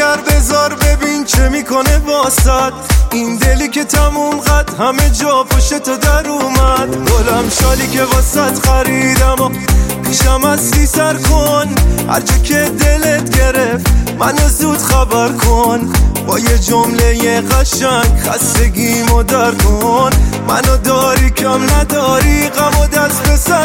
نظر بذار ببین چه میکنه واسط، این دلی که تموم قد همه جا پشت تو در اومد. گلم شالی که واسط خریدم و پیشم اصلی سر کن، هر جا که دلت گرفت منو زود خبر کن. با یه جمله قشنگ خستگیمو در کن، منو داری کم نداری غمو دست به سر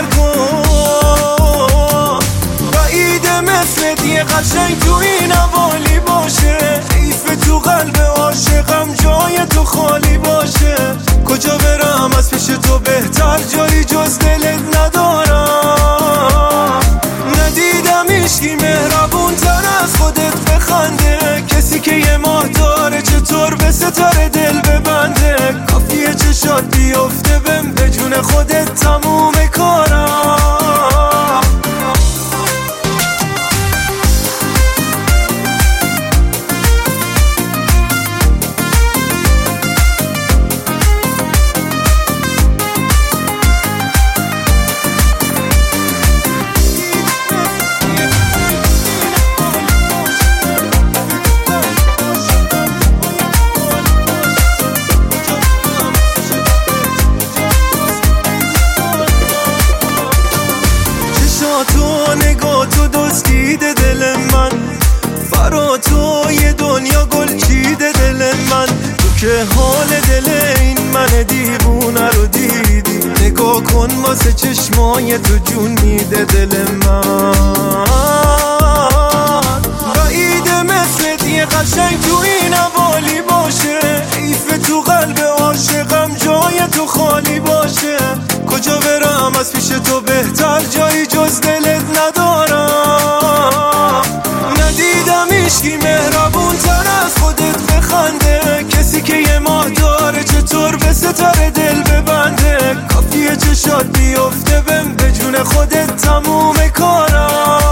کن. بعیده مثل دیگه قشنگ تو این حوالی باشه، حیف تو قلب عاشقم جای تو خالی باشه. کجا برم از پیش تو بهتر جایی جز دلت ندارم. ندیدم عشقی مهربون تر از خودت بخنده، کسی که یه ماه داره چطور به ستاره دل ببنده. کافیه چشات بیفته بهم به جون خودت تموم کارم. تو نگاه تو دزدیده دل من، برا تو یه دنیا گل چیده دل من. تو که حال دل این من دیوونه رو دیدی، نگاه کن واسه چشمای تو جون میده دل من. بعیده مثل دیگه قشنگ تو این حوالی باشه، حیف تو قلب عاشقم جای تو خالی باشه. کجا برم از پیش تو بهتر جایی جز دلت ندارم. ندیدم عشقی مهربون تر از خودت بخنده، کسی که یه ماه داره چطور به ستاره دل ببنده. کافیه چشات بیفته بهم به جون خودت تموم کارم.